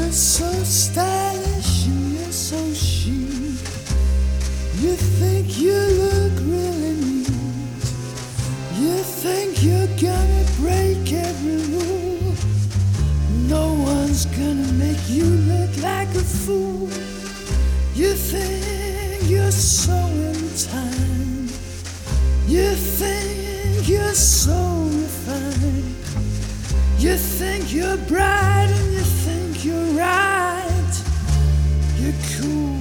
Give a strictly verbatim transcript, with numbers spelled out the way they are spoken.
You're so stylish and you're so chic. You think you look really neat. You think you're gonna break every rule. No one's gonna make you look like a fool. You think you're so in time. You think you're so refined. You think you're bright and you think you're right. You're cool